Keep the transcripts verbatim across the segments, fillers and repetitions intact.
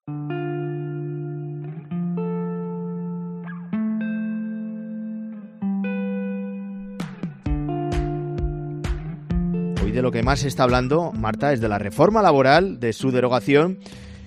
Hoy de lo que más se está hablando, Marta, es de la reforma laboral, de su derogación,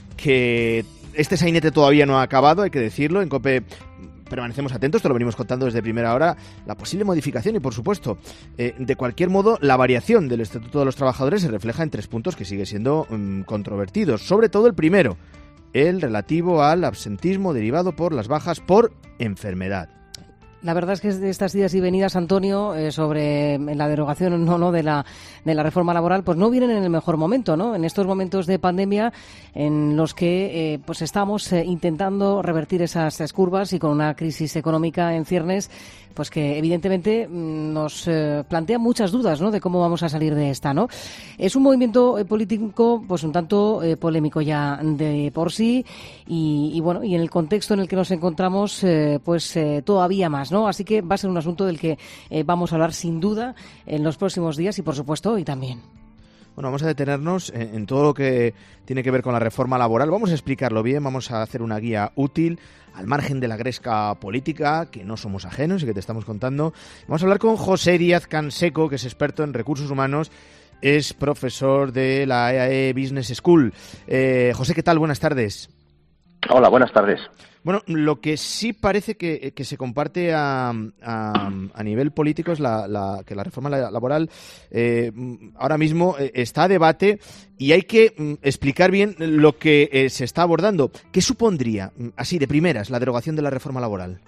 que este sainete todavía no ha acabado, hay que decirlo. En COPE permanecemos atentos, te lo venimos contando desde primera hora, la posible modificación y, por supuesto, eh, de cualquier modo, la variación del Estatuto de los Trabajadores se refleja en tres puntos que siguen siendo um, controvertidos. Sobre todo el primero, el relativo al absentismo derivado por las bajas por enfermedad. La verdad es que de estas idas y venidas, Antonio, eh, sobre la derogación o no, no de la de la reforma laboral, pues no vienen en el mejor momento, ¿no? En estos momentos de pandemia en los que eh, pues estamos eh, intentando revertir esas, esas curvas y con una crisis económica en ciernes, pues que evidentemente nos eh, plantea muchas dudas, ¿no? De cómo vamos a salir de esta, ¿no? Es un movimiento eh, político, pues un tanto eh, polémico ya de por sí y, y bueno, y en el contexto en el que nos encontramos, eh, pues eh, todavía más, ¿no? Así que va a ser un asunto del que eh, vamos a hablar sin duda en los próximos días y, por supuesto, hoy también. Bueno, vamos a detenernos en, en todo lo que tiene que ver con la reforma laboral. Vamos a explicarlo bien, vamos a hacer una guía útil al margen de la gresca política, que no somos ajenos y que te estamos contando. Vamos a hablar con José Díaz Canseco, que es experto en recursos humanos, es profesor de la E A E Business School. Eh, José, ¿qué tal? Buenas tardes. Hola, buenas tardes. Bueno, lo que sí parece que, que se comparte a, a, a nivel político es la, la, que la reforma laboral eh, ahora mismo está a debate y hay que mm, explicar bien lo que eh, se está abordando. ¿Qué supondría, así de primeras, la derogación de la reforma laboral?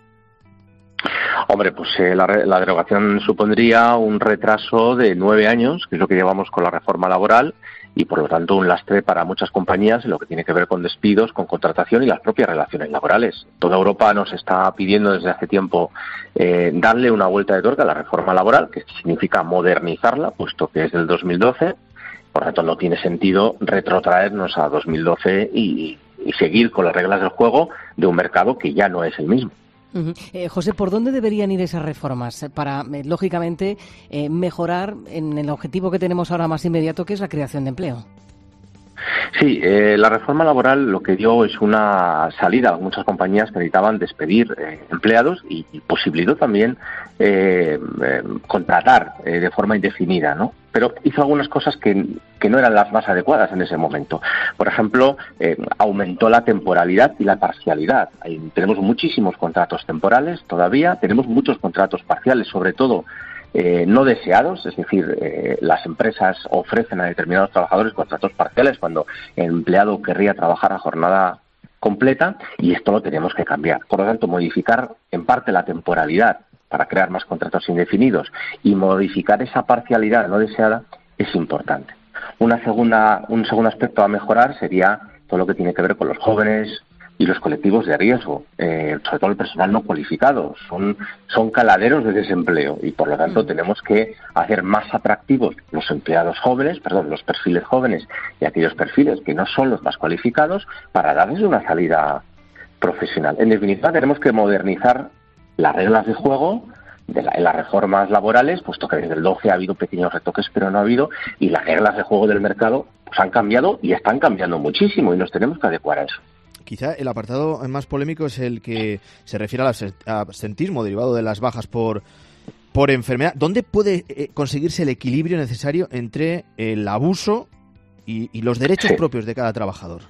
Hombre, pues eh, la, la derogación supondría un retraso de nueve años, que es lo que llevamos con la reforma laboral, y por lo tanto un lastre para muchas compañías en lo que tiene que ver con despidos, con contratación y las propias relaciones laborales. Toda Europa nos está pidiendo desde hace tiempo eh, darle una vuelta de tuerca a la reforma laboral, que significa modernizarla, puesto que es del dos mil doce. Por lo tanto, no tiene sentido retrotraernos a dos mil doce y, y seguir con las reglas del juego de un mercado que ya no es el mismo. Uh-huh. Eh, José, ¿por dónde deberían ir esas reformas para, eh, lógicamente, eh, mejorar en el objetivo que tenemos ahora más inmediato, que es la creación de empleo? Sí, eh, la reforma laboral lo que dio es una salida. Muchas compañías que necesitaban despedir eh, empleados y, y posibilitó también eh, eh, contratar eh, de forma indefinida, ¿no? Pero hizo algunas cosas que, que no eran las más adecuadas en ese momento. Por ejemplo, eh, aumentó la temporalidad y la parcialidad. Hay, tenemos muchísimos contratos temporales todavía, tenemos muchos contratos parciales, sobre todo Eh, no deseados, es decir, eh, las empresas ofrecen a determinados trabajadores contratos parciales cuando el empleado querría trabajar a jornada completa, y esto lo tenemos que cambiar. Por lo tanto, modificar en parte la temporalidad para crear más contratos indefinidos y modificar esa parcialidad no deseada es importante. Una segunda, un segundo aspecto a mejorar sería todo lo que tiene que ver con los jóvenes y los colectivos de riesgo, eh, sobre todo el personal no cualificado, son, son caladeros de desempleo y por lo tanto mm. tenemos que hacer más atractivos los empleados jóvenes, perdón, los perfiles jóvenes y aquellos perfiles que no son los más cualificados para darles una salida profesional. En definitiva, tenemos que modernizar las reglas de juego de la, en las reformas laborales, puesto que desde el doce ha habido pequeños retoques, pero no ha habido, y las reglas de juego del mercado pues han cambiado y están cambiando muchísimo y nos tenemos que adecuar a eso. Quizá el apartado más polémico es el que se refiere al absentismo derivado de las bajas por, por enfermedad. ¿Dónde puede eh, conseguirse el equilibrio necesario entre el abuso y, y los derechos sí. propios de cada trabajador?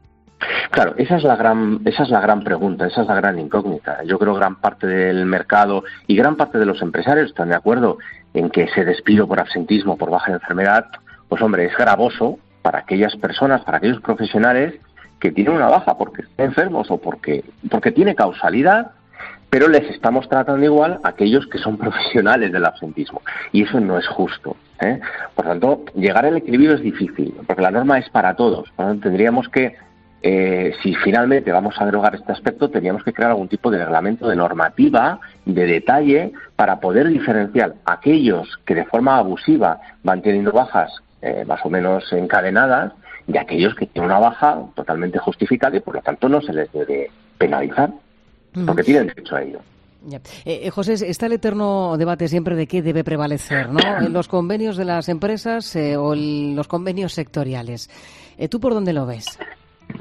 Claro, esa es la gran, esa es la gran pregunta, esa es la gran incógnita. Yo creo que gran parte del mercado y gran parte de los empresarios están de acuerdo en que ese despido por absentismo, por baja de enfermedad, pues hombre, es gravoso para aquellas personas, para aquellos profesionales que tienen una baja porque están enfermos o porque, porque tiene causalidad, pero les estamos tratando igual a aquellos que son profesionales del absentismo. Y eso no es justo, ¿eh? Por tanto, llegar al equilibrio es difícil, porque la norma es para todos. Por tanto, tendríamos que, eh, si finalmente vamos a derogar este aspecto, tendríamos que crear algún tipo de reglamento, de normativa, de detalle, para poder diferenciar a aquellos que de forma abusiva van teniendo bajas eh, más o menos encadenadas, de aquellos que tienen una baja totalmente justificada y por lo tanto no se les debe penalizar, porque uh-huh. tienen derecho a ello. Ya. Eh, José, está el eterno debate siempre de qué debe prevalecer, ¿no? ¿Los convenios de las empresas eh, o el, los convenios sectoriales? Eh, ¿Tú por dónde lo ves?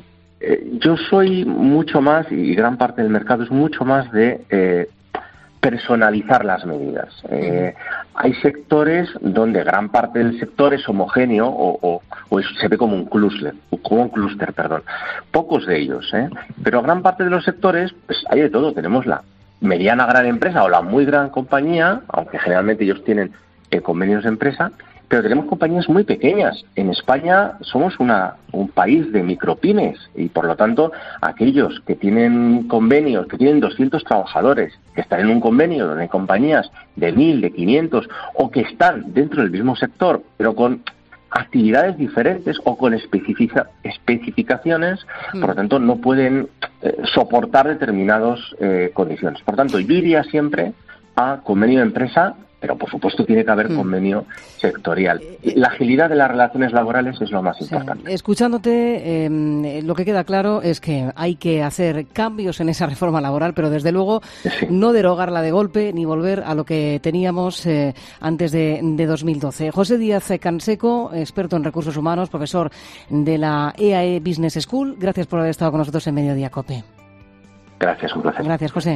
eh, yo soy mucho más, y gran parte del mercado es mucho más de eh, personalizar las medidas. Eh, hay sectores donde gran parte del sector es homogéneo o, o, o es, se ve como un clúster, como un clúster, perdón. Pocos de ellos, ¿eh? Pero gran parte de los sectores, pues hay de todo. Tenemos la mediana gran empresa o la muy gran compañía, aunque generalmente ellos tienen eh, convenios de empresa, pero tenemos compañías muy pequeñas. En España somos una, un país de micropymes y, por lo tanto, aquellos que tienen convenios, que tienen doscientos trabajadores, que están en un convenio donde hay compañías de mil, de quinientos, o que están dentro del mismo sector, pero con actividades diferentes o con especifica, especificaciones, mm. por lo tanto, no pueden eh, soportar determinadas eh, condiciones. Por tanto, yo iría siempre a convenio de empresa, pero por supuesto tiene que haber mm. convenio sectorial. La agilidad de las relaciones laborales es lo más sí. importante. Escuchándote, eh, lo que queda claro es que hay que hacer cambios en esa reforma laboral, pero desde luego sí. no derogarla de golpe ni volver a lo que teníamos eh, antes de, de dos mil doce. José Díaz Canseco, experto en recursos humanos, profesor de la E A E Business School, gracias por haber estado con nosotros en Mediodía COPE. Gracias, un placer. Gracias, José.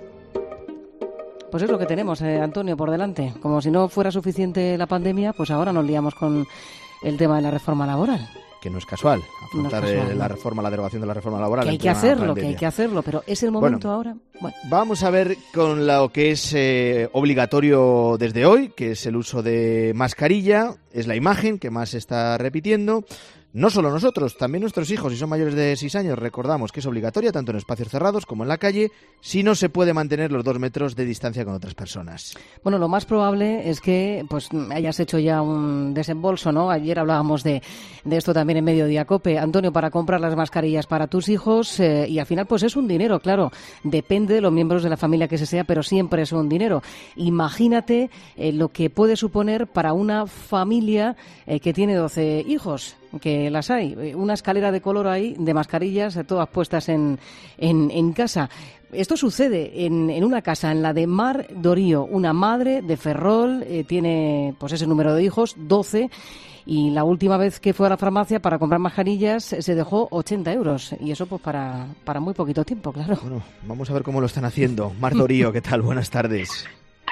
Pues es lo que tenemos, eh, Antonio, por delante. Como si no fuera suficiente la pandemia, pues ahora nos liamos con el tema de la reforma laboral. Que no es casual afrontar no es casual, la no. reforma, la derogación de la reforma laboral. Que hay que hacerlo, que hay que hacerlo, pero es el momento bueno, ahora. Bueno. Vamos a ver con lo que es eh, obligatorio desde hoy, que es el uso de mascarilla. Es la imagen que más se está repitiendo. No solo nosotros, también nuestros hijos, si son mayores de seis años, recordamos que es obligatoria tanto en espacios cerrados como en la calle, si no se puede mantener los dos metros de distancia con otras personas. Bueno, lo más probable es que pues hayas hecho ya un desembolso, ¿no? Ayer hablábamos de, de esto también en Mediodía COPE, Antonio, para comprar las mascarillas para tus hijos eh, y al final pues es un dinero, claro, depende de los miembros de la familia que se sea, pero siempre es un dinero. Imagínate eh, lo que puede suponer para una familia eh, que tiene doce hijos, que las hay, una escalera de color ahí de mascarillas, todas puestas en, en, en casa. Esto sucede en, en una casa, en la de Mar Dorío, una madre de Ferrol, eh, tiene pues ese número de hijos, doce, y la última vez que fue a la farmacia para comprar mascarillas se dejó ochenta euros, y eso pues para, para muy poquito tiempo, claro. Bueno, vamos a ver cómo lo están haciendo. Mar Dorío, ¿qué tal? Buenas tardes.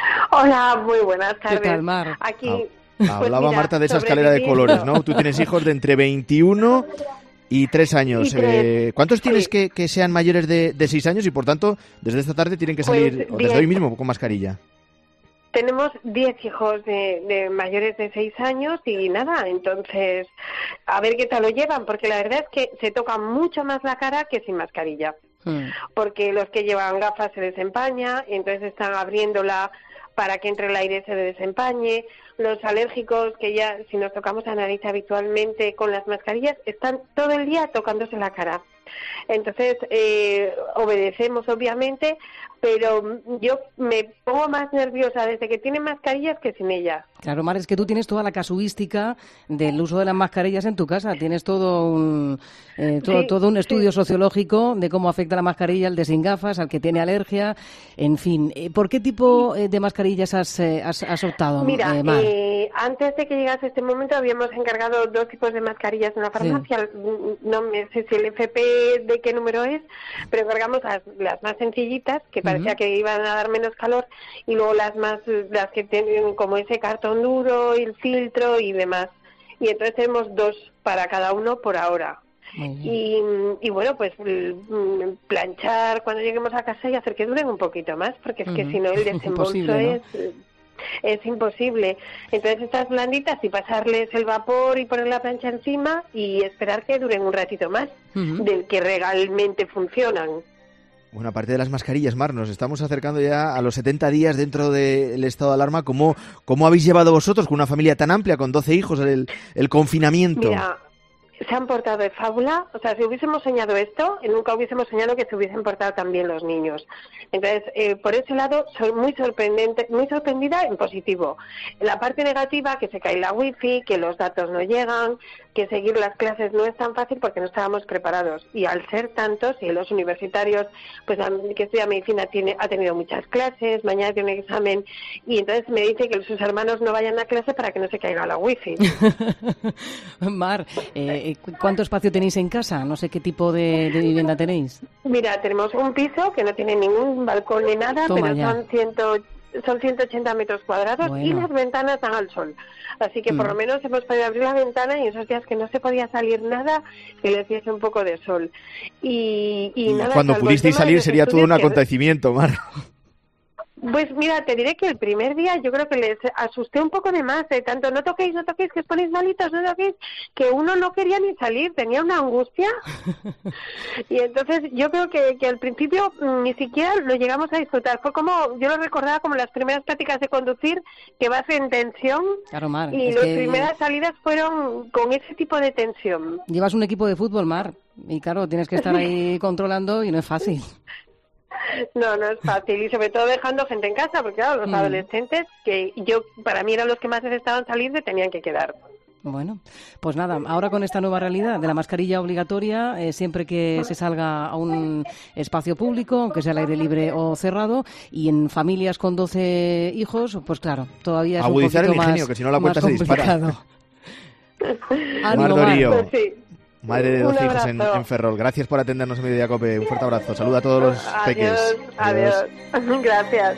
Hola, muy buenas tardes. ¿Qué tal, Mar? Aquí... Ah. Hablaba pues mira, Marta de esa escalera de colores, ¿no? Tú tienes hijos de entre veintiuno y tres años. Y tres. Eh, ¿Cuántos tienes sí. que, que sean mayores de, de seis años y, por tanto, desde esta tarde tienen que salir, pues, o desde hoy mismo, con mascarilla? Tenemos diez hijos de, de mayores de seis años y nada, entonces, a ver qué tal lo llevan, porque la verdad es que se toca mucho más la cara que sin mascarilla. Hmm. Porque los que llevan gafas se les empaña y entonces están abriéndola para que entre el aire se desempañe. Los alérgicos, que ya si nos tocamos la nariz habitualmente con las mascarillas, están todo el día tocándose la cara. Entonces, eh, obedecemos obviamente, pero yo me pongo más nerviosa desde que tienen mascarillas que sin ellas. Claro, Mar, es que tú tienes toda la casuística del uso de las mascarillas en tu casa. Tienes todo un eh, todo, sí, todo un estudio sí. sociológico de cómo afecta la mascarilla al de sin gafas, al que tiene alergia, en fin. ¿Por qué tipo eh, de mascarillas has, eh, has, has optado, Mira, eh, Mar? Eh, antes de que llegase este momento habíamos encargado dos tipos de mascarillas en la farmacia. Sí. No me sé si el F P de qué número es, pero encargamos las, las más sencillitas, que parecía uh-huh. que iban a dar menos calor, y luego las más, las que tienen como ese cartón duro, y el filtro y demás. Y entonces tenemos dos para cada uno por ahora. Uh-huh. Y, y bueno, pues planchar cuando lleguemos a casa y hacer que duren un poquito más, porque es uh-huh. que si no el desembolso ¿no? es... es imposible. Entonces estas blanditas y pasarles el vapor y poner la plancha encima y esperar que duren un ratito más uh-huh. del que realmente funcionan. Bueno, aparte de las mascarillas, Mar, nos estamos acercando ya a los setenta días dentro del estado de alarma. ¿Cómo, cómo habéis llevado vosotros, con una familia tan amplia, con doce hijos, el, el confinamiento? Mira, se han portado de fábula. O sea, si hubiésemos soñado esto, nunca hubiésemos soñado que se hubiesen portado también los niños. Entonces, eh, por ese lado, soy muy sorprendente, muy sorprendida en positivo. En la parte negativa, que se cae la wifi, que los datos no llegan, que seguir las clases no es tan fácil porque no estábamos preparados. Y al ser tantos, y los universitarios, pues que estudia medicina tiene, ha tenido muchas clases, mañana tiene un examen, y entonces me dice que sus hermanos no vayan a clase para que no se caiga la wifi. Mar, eh, ¿cuánto espacio tenéis en casa? No sé qué tipo de, de vivienda tenéis. Mira, tenemos un piso que no tiene ningún balcón ni nada, Toma pero ya. son ciento Son ciento ochenta metros cuadrados bueno. y las ventanas dan al sol. Así que mm. por lo menos hemos podido abrir la ventana y esos días que no se podía salir nada, que les diese un poco de sol. Y, y, y nada, cuando pudisteis salir sería todo un que... acontecimiento, Mar. Pues mira, te diré que el primer día yo creo que les asusté un poco de más, de tanto no toquéis, no toquéis, que os ponéis malitos, no toquéis, que uno no quería ni salir, tenía una angustia. Y entonces yo creo que, que al principio ni siquiera lo llegamos a disfrutar. Fue como, yo lo recordaba como las primeras prácticas de conducir, que vas en tensión. Claro, Mar, y las que... primeras salidas fueron con ese tipo de tensión. Llevas un equipo de fútbol, Mar, y claro, tienes que estar ahí controlando y no es fácil. No, no es fácil, y sobre todo dejando gente en casa, porque claro, los mm. adolescentes, que yo para mí eran los que más necesitaban salir, se tenían que quedar. Bueno, pues nada, ahora con esta nueva realidad de la mascarilla obligatoria, eh, siempre que se salga a un espacio público, aunque sea al aire libre o cerrado, y en familias con doce hijos, pues claro, todavía es agudizar un poquito el ingenio, más, que si no la cuenta se dispara. Ánimo, Mar. Pues sí. Madre de doce hijos en, en Ferrol. Gracias por atendernos en Mediodía Cope. Un fuerte abrazo. Saluda a todos los adiós, peques. Adiós. Adiós. Gracias.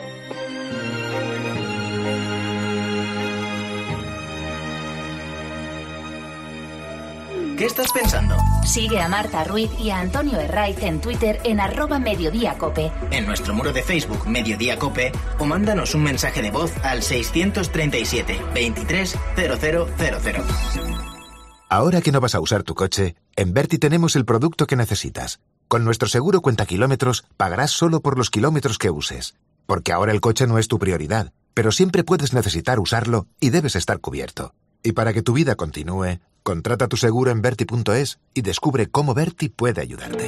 ¿Qué estás pensando? Sigue a Marta Ruiz y a Antonio Herraiz en Twitter en arroba Mediodía Cope. En nuestro muro de Facebook Mediodía Cope o mándanos un mensaje de voz al seiscientos treinta y siete, veintitrés, cero cero cero cero. Ahora que no vas a usar tu coche, en Verti tenemos el producto que necesitas. Con nuestro seguro cuenta kilómetros, pagarás solo por los kilómetros que uses. Porque ahora el coche no es tu prioridad, pero siempre puedes necesitar usarlo y debes estar cubierto. Y para que tu vida continúe, contrata tu seguro en Verti punto es y descubre cómo Verti puede ayudarte.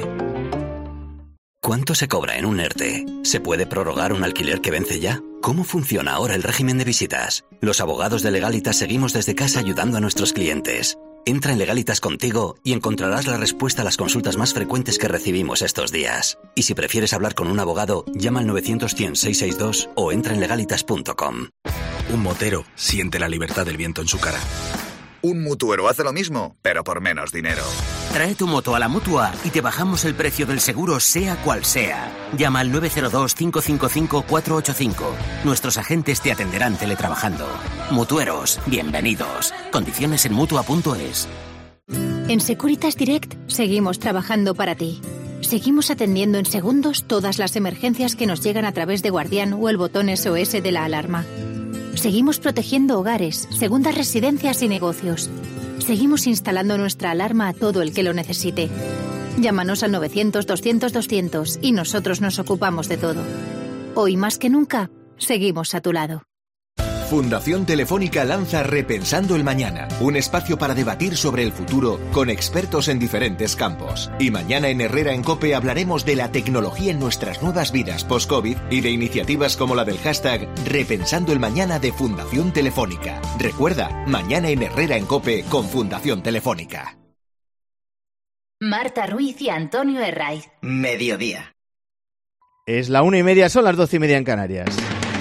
¿Cuánto se cobra en un ERTE? ¿Se puede prorrogar un alquiler que vence ya? ¿Cómo funciona ahora el régimen de visitas? Los abogados de Legalitas seguimos desde casa ayudando a nuestros clientes. Entra en Legalitas Contigo y encontrarás la respuesta a las consultas más frecuentes que recibimos estos días. Y si prefieres hablar con un abogado, llama al novecientos cien seiscientos sesenta y dos o entra en legalitas punto com. Un motero siente la libertad del viento en su cara. Un mutuero hace lo mismo, pero por menos dinero. Trae tu moto a la Mutua y te bajamos el precio del seguro sea cual sea. Llama al nueve cero dos, cinco cinco cinco, cuatro ocho cinco. Nuestros agentes te atenderán teletrabajando. Mutueros, bienvenidos. Condiciones en mutua punto es. En Securitas Direct seguimos trabajando para ti. Seguimos atendiendo en segundos todas las emergencias que nos llegan a través de Guardián o el botón S O S de la alarma. Seguimos protegiendo hogares, segundas residencias y negocios. Seguimos instalando nuestra alarma a todo el que lo necesite. Llámanos al novecientos, doscientos, doscientos y nosotros nos ocupamos de todo. Hoy más que nunca, seguimos a tu lado. Fundación Telefónica lanza Repensando el Mañana, un espacio para debatir sobre el futuro con expertos en diferentes campos. Y mañana en Herrera en COPE hablaremos de la tecnología en nuestras nuevas vidas post-COVID y de iniciativas como la del hashtag Repensando el Mañana de Fundación Telefónica. Recuerda, mañana en Herrera en COPE con Fundación Telefónica. Marta Ruiz y Antonio Herraiz. Mediodía. Es la una y media, son las doce y media en Canarias.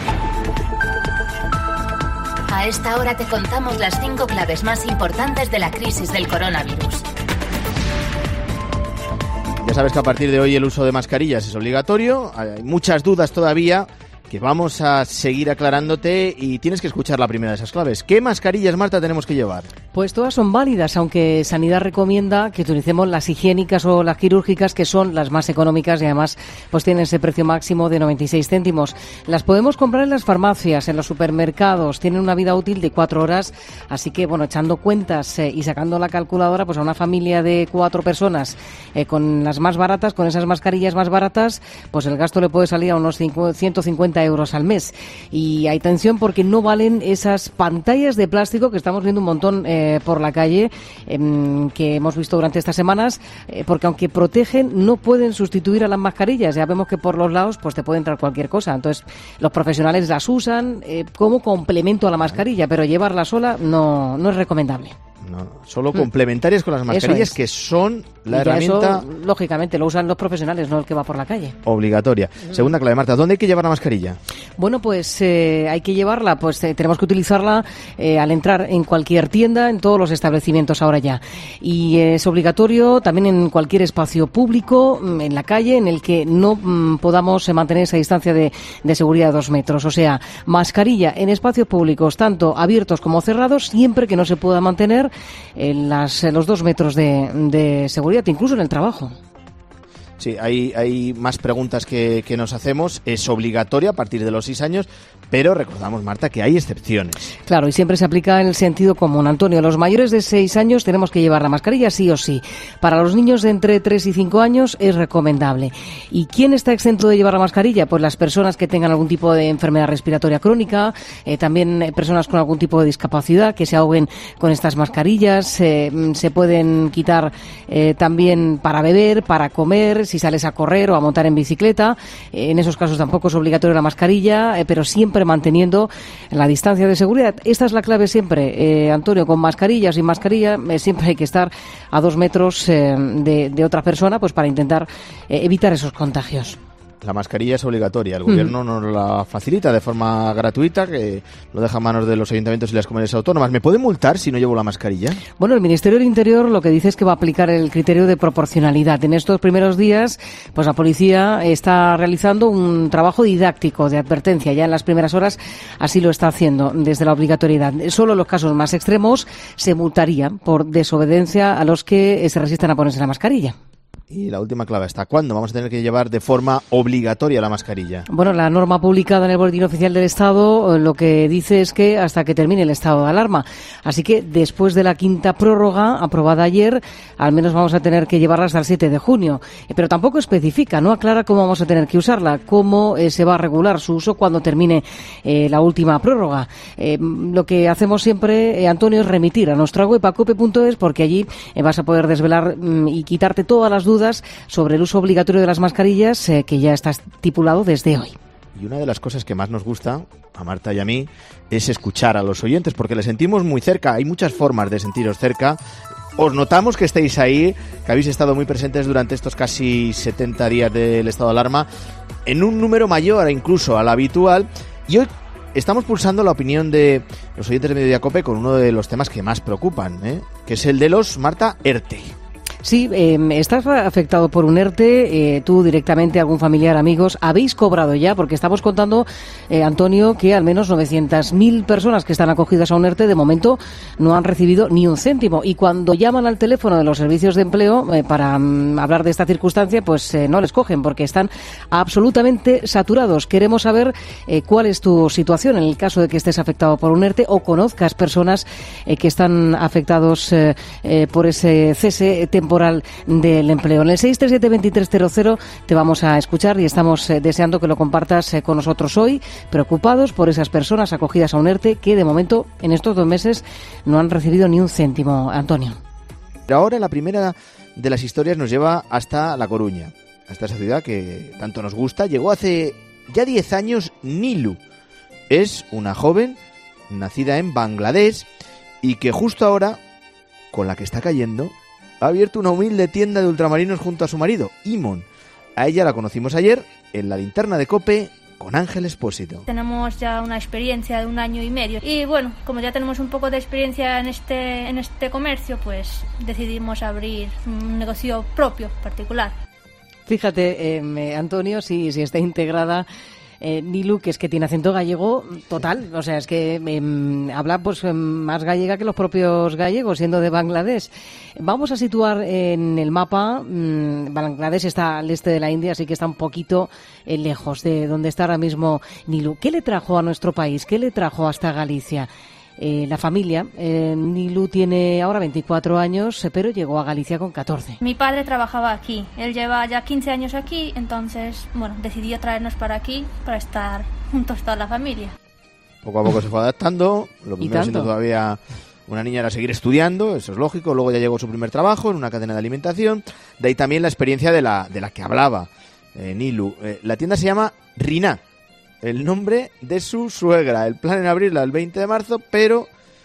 A esta hora te contamos las cinco claves más importantes de la crisis del coronavirus. Ya sabes que a partir de hoy el uso de mascarillas es obligatorio. Hay muchas dudas todavía que vamos a seguir aclarándote y tienes que escuchar la primera de esas claves. ¿Qué mascarillas, Marta, tenemos que llevar? Pues todas son válidas, aunque Sanidad recomienda que utilicemos las higiénicas o las quirúrgicas, que son las más económicas y además pues tienen ese precio máximo de noventa y seis céntimos. Las podemos comprar en las farmacias, en los supermercados, tienen una vida útil de cuatro horas, así que bueno, echando cuentas eh, y sacando la calculadora, pues a una familia de cuatro personas eh, con las más baratas, con esas mascarillas más baratas, pues el gasto le puede salir a unos ciento cincuenta euros al mes. Y hay atención porque no valen esas pantallas de plástico que estamos viendo un montón eh, por la calle, eh, que hemos visto durante estas semanas, eh, porque aunque protegen, no pueden sustituir a las mascarillas. Ya vemos que por los lados pues te puede entrar cualquier cosa. Entonces, los profesionales las usan eh, como complemento a la mascarilla, pero llevarla sola no, no es recomendable. No, solo mm. complementarias con las mascarillas, que son la herramienta... Eso, lógicamente, lo usan los profesionales, no el que va por la calle. Obligatoria. Mm. Segunda clave, Marta, ¿dónde hay que llevar la mascarilla? Bueno, pues eh, hay que llevarla, pues eh, tenemos que utilizarla eh, al entrar en cualquier tienda, en todos los establecimientos ahora ya. Y eh, es obligatorio también en cualquier espacio público, en la calle, en el que no mm, podamos eh, mantener esa distancia de, de seguridad de dos metros. O sea, mascarilla en espacios públicos, tanto abiertos como cerrados, siempre que no se pueda mantener en las, en los dos metros de, de seguridad, incluso en el trabajo. Sí, hay, hay más preguntas que, que nos hacemos. Es obligatoria a partir de los seis años, pero recordamos, Marta, que hay excepciones. Claro, y siempre se aplica en el sentido común. Antonio, los mayores de seis años tenemos que llevar la mascarilla sí o sí. Para los niños de entre tres y cinco años es recomendable. ¿Y quién está exento de llevar la mascarilla? Pues las personas que tengan algún tipo de enfermedad respiratoria crónica, eh, también eh, personas con algún tipo de discapacidad que se ahoguen con estas mascarillas. Eh, se pueden quitar eh, también para beber, para comer, si sales a correr o a montar en bicicleta. Eh, en esos casos tampoco es obligatoria la mascarilla, eh, pero siempre manteniendo la distancia de seguridad. Esta es la clave siempre, eh, Antonio, con mascarilla, sin mascarilla, eh, siempre hay que estar a dos metros eh, de, de otra persona, pues para intentar eh, evitar esos contagios. La mascarilla es obligatoria, el gobierno mm. nos la facilita de forma gratuita, que lo deja en manos de los ayuntamientos y las comunidades autónomas. ¿Me puede multar si no llevo la mascarilla? Bueno, el Ministerio del Interior lo que dice es que va a aplicar el criterio de proporcionalidad. En estos primeros días, pues la policía está realizando un trabajo didáctico de advertencia. Ya en las primeras horas así lo está haciendo desde la obligatoriedad. Solo en los casos más extremos se multaría por desobediencia a los que se resistan a ponerse la mascarilla. Y la última clave, ¿hasta cuándo vamos a tener que llevar de forma obligatoria la mascarilla? Bueno, la norma publicada en el Boletín Oficial del Estado lo que dice es que hasta que termine el estado de alarma. Así que después de la quinta prórroga aprobada ayer, al menos vamos a tener que llevarla hasta el siete de junio. Pero tampoco especifica, no aclara cómo vamos a tener que usarla, cómo eh, se va a regular su uso cuando termine eh, la última prórroga. Eh, lo que hacemos siempre, eh, Antonio, es remitir a nuestra web a cope punto es, porque allí eh, vas a poder desvelar mm, y quitarte todas las dudas sobre el uso obligatorio de las mascarillas, eh, que ya está estipulado desde hoy. Y una de las cosas que más nos gusta, a Marta y a mí, es escuchar a los oyentes, porque les sentimos muy cerca. Hay muchas formas de sentiros cerca. Os notamos que estáis ahí, que habéis estado muy presentes durante estos casi setenta días del estado de alarma, en un número mayor incluso al habitual. Y hoy estamos pulsando la opinión de los oyentes de Mediodía Cope con uno de los temas que más preocupan, ¿eh? que es el de los, Marta, ERTE. Sí, eh, estás afectado por un ERTE, eh, tú directamente, algún familiar, amigos, ¿habéis cobrado ya? Porque estamos contando, eh, Antonio, que al menos novecientas mil personas que están acogidas a un ERTE de momento no han recibido ni un céntimo. Y cuando llaman al teléfono de los servicios de empleo eh, para um, hablar de esta circunstancia, pues eh, no les cogen porque están absolutamente saturados. Queremos saber eh, cuál es tu situación en el caso de que estés afectado por un ERTE o conozcas personas eh, que están afectados eh, eh, por ese cese temporal del empleo. En el seis tres siete, veintitrés cero cero te vamos a escuchar y estamos eh, deseando que lo compartas eh, con nosotros hoy, preocupados por esas personas acogidas a un ERTE que de momento en estos dos meses no han recibido ni un céntimo, Antonio. Pero ahora la primera de las historias nos lleva hasta La Coruña, hasta esa ciudad que tanto nos gusta. Llegó hace ya diez años Nilu. Es una joven nacida en Bangladesh y que justo ahora, con la que está cayendo, ha abierto una humilde tienda de ultramarinos junto a su marido, Imon. A ella la conocimos ayer en la linterna de COPE con Ángel Espósito. Tenemos ya una experiencia de un año y medio y bueno, como ya tenemos un poco de experiencia en este, en este comercio, pues decidimos abrir un negocio propio, particular. Fíjate, eh, Antonio, si, si está integrada Eh, Nilu, que es que tiene acento gallego total, o sea, es que eh, habla pues más gallega que los propios gallegos, siendo de Bangladesh. Vamos a situar en el mapa, mmm, Bangladesh está al este de la India, así que está un poquito eh, lejos de donde está ahora mismo Nilu. ¿Qué le trajo a nuestro país? ¿Qué le trajo hasta Galicia? Eh, la familia, eh, Nilu tiene ahora veinticuatro años, pero llegó a Galicia con catorce. Mi padre trabajaba aquí, él lleva ya quince años aquí, entonces, bueno, decidió traernos para aquí para estar juntos toda la familia. Poco a poco se fue adaptando, lo primero siendo todavía una niña era seguir estudiando, eso es lógico, luego ya llegó su primer trabajo en una cadena de alimentación, de ahí también la experiencia de la, de la que hablaba eh, Nilu. Eh, la tienda se llama Rina, el nombre de su suegra. El plan era abrirla el veinte de marzo, pero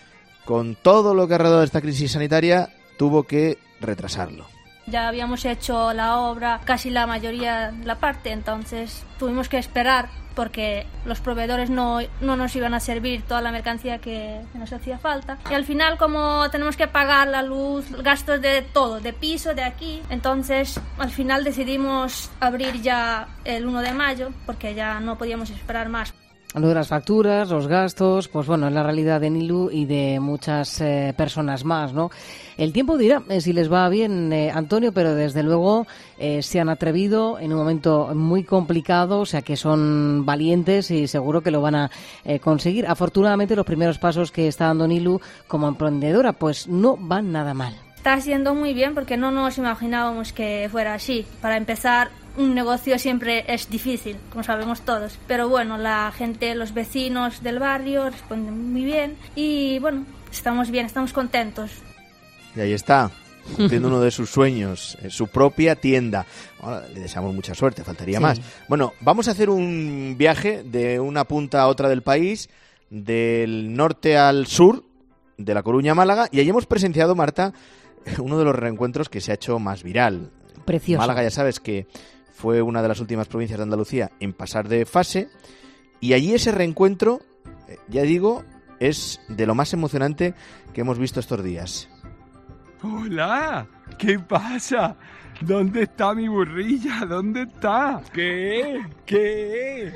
con todo lo que ha rodeado esta crisis sanitaria, tuvo que retrasarlo. Ya habíamos hecho la obra, casi la mayoría, la parte, entonces tuvimos que esperar porque los proveedores no, no nos iban a servir toda la mercancía que nos hacía falta. Y al final, como tenemos que pagar la luz, gastos de todo, de piso, de aquí, entonces al final decidimos abrir ya el uno de mayo porque ya no podíamos esperar más. Lo de las facturas, los gastos, pues bueno, es la realidad de Nilu y de muchas eh, personas más, ¿no? El tiempo dirá eh, si les va bien, eh, Antonio, pero desde luego eh, se han atrevido en un momento muy complicado, o sea que son valientes y seguro que lo van a eh, conseguir. Afortunadamente los primeros pasos que está dando Nilu como emprendedora pues no van nada mal. Está haciendo muy bien porque no nos imaginábamos que fuera así. Para empezar, un negocio siempre es difícil, como sabemos todos. Pero bueno, la gente, los vecinos del barrio responden muy bien y bueno, estamos bien, estamos contentos. Y ahí está, cumpliendo uno de sus sueños, su propia tienda. Ahora le deseamos mucha suerte, faltaría sí. más. Bueno, vamos a hacer un viaje de una punta a otra del país, del norte al sur, de La Coruña a Málaga, y allí hemos presenciado, Marta, uno de los reencuentros que se ha hecho más viral. Precioso. Málaga, ya sabes que fue una de las últimas provincias de Andalucía en pasar de fase, y allí ese reencuentro, ya digo, es de lo más emocionante que hemos visto estos días. ¡Hola! ¿Qué pasa? ¿Dónde está mi burrilla? ¿Dónde está? ¿Qué? ¿Qué?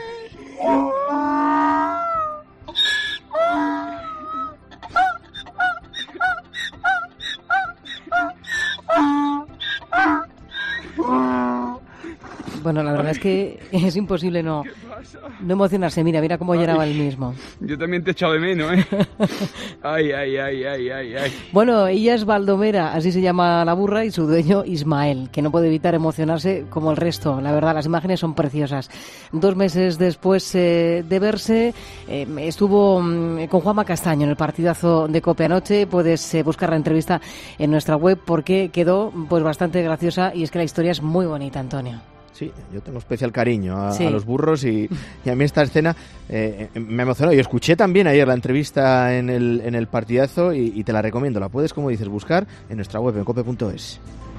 Bueno, la verdad Ay. es que es imposible no, no emocionarse. Mira, mira cómo lloraba el mismo. Yo también te he echado de menos, ¿eh? Ay, ay, ay, ay, ay, ay. Bueno, ella es Baldomera, así se llama la burra, y su dueño Ismael, que no puede evitar emocionarse como el resto. La verdad, las imágenes son preciosas. Dos meses después eh, de verse, eh, estuvo mm, con Juanma Castaño en el partidazo de COPE anoche. Puedes eh, buscar la entrevista en nuestra web porque quedó pues bastante graciosa y es que la historia es muy bonita, Antonio. Sí, yo tengo especial cariño a, sí. a los burros y, y a mí esta escena eh, me emocionó. Yo escuché también ayer la entrevista en el, en el partidazo y, y te la recomiendo. La puedes, como dices, buscar en nuestra web en cope punto es.